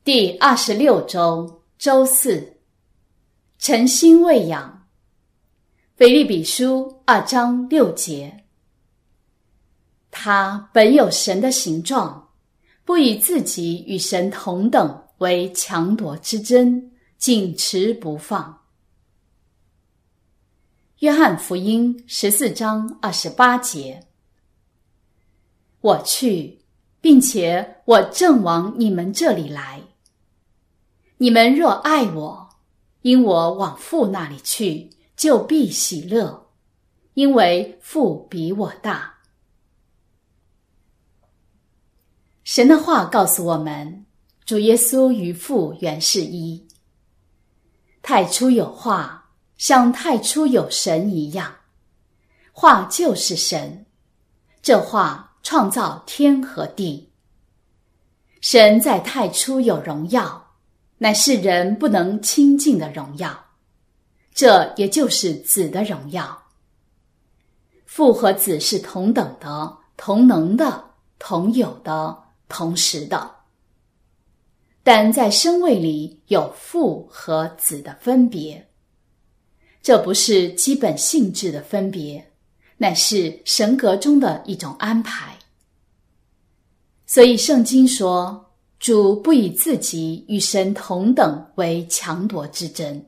第26周周四，诚心喂养。腓立比书2章6节，他本有神的形状，不以自己与神同等为强夺之争，紧持不放。约翰福音14章28节，我去，并且我正往你们这里来。你们若爱我，因我往父那里去，就必喜乐，因为父比我大。神的话告诉我们，主耶稣与父原是一。太初有话，像太初有神一样，话就是神，这话创造天和地。神在太初有荣耀，乃是人不能亲近的荣耀，这也就是子的荣耀。父和子是同等的、同能的、同有的、同时的，但在身位里有父和子的分别。这不是基本性质的分别，乃是神格中的一种安排。所以圣经说，主不以自己与神同等为强夺之争。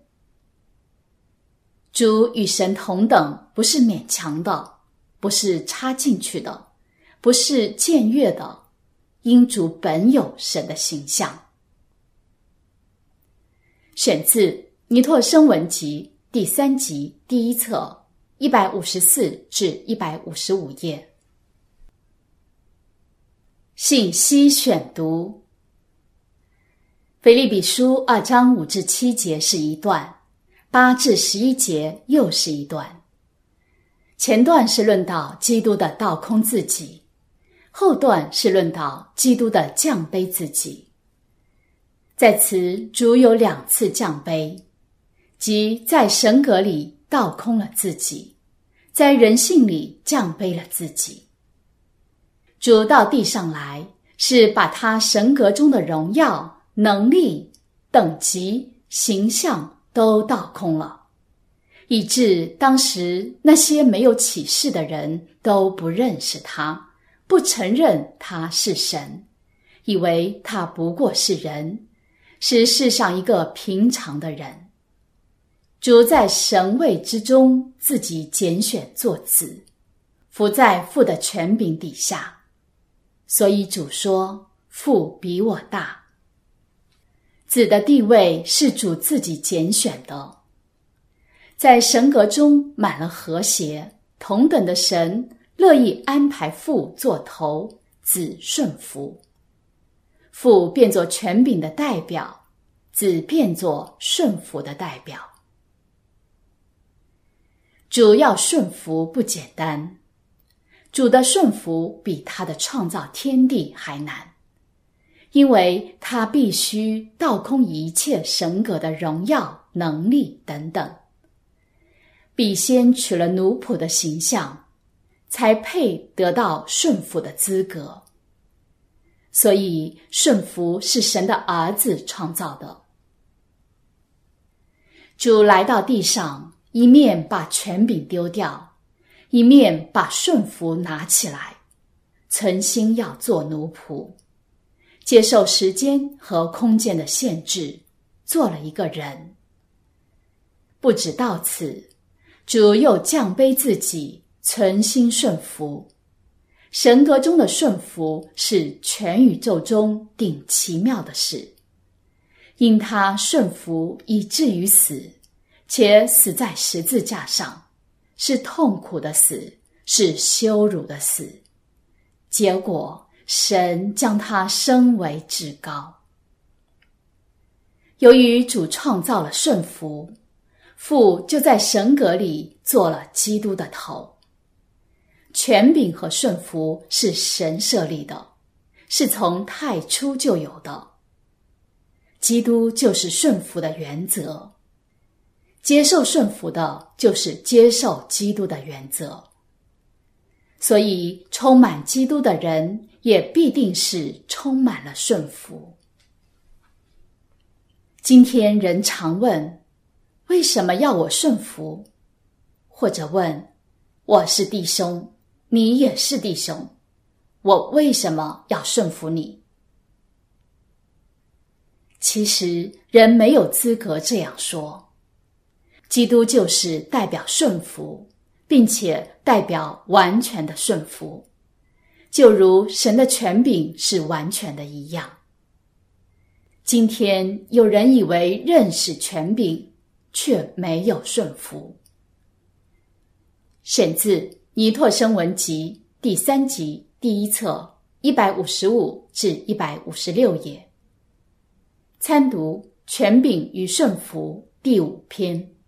主与神同等不是勉强的，不是插进去的，不是僭越的，因主本有神的形象。选自尼拓生文集第3集第1册154至155页。信息选读，腓立比书2章5至7节是一段，8至11节又是一段。前段是论到基督的倒空自己，后段是论到基督的降卑自己。在此主有2次降卑，即在神格里倒空了自己，在人性里降卑了自己。主到地上来，是把他神格中的荣耀、能力、等级、形象都倒空了，以致当时那些没有启示的人都不认识他，不承认他是神，以为他不过是人，是世上一个平常的人。主在神位之中自己拣选做子，服在父的权柄底下。所以主说，父比我大。子的地位是主自己拣选的。在神格中满了和谐，同等的神乐意安排父做头，子顺服。父变作权柄的代表，子变作顺服的代表。主要顺服不简单，主的顺服比他的创造天地还难，因为他必须倒空一切神格的荣耀、能力等等，必先取了奴仆的形象，才配得到顺服的资格。所以顺服是神的儿子创造的。主来到地上，一面把权柄丢掉，一面把顺服拿起来，存心要做奴仆，接受时间和空间的限制，做了一个人。不止到此，主又降卑自己，存心顺服。神格中的顺服是全宇宙中顶奇妙的事，因他顺服以至于死，且死在十字架上，是痛苦的死，是羞辱的死。结果神将他升为至高。由于主创造了顺服，父就在神格里做了基督的头。权柄和顺服是神设立的，是从太初就有的。基督就是顺服的原则，接受顺服的就是接受基督的原则。所以充满基督的人也必定是充满了顺服。 今天人常问，为什么要我顺服？或者问，我是弟兄，你也是弟兄，我为什么要顺服你？其实人没有资格这样说。基督就是代表顺服，并且代表完全的顺服，就如神的权柄是完全的一样。今天有人以为认识权柄，却没有顺服。选自尼拓生文集第3集第1册155至156页。参读权柄与顺服第5篇。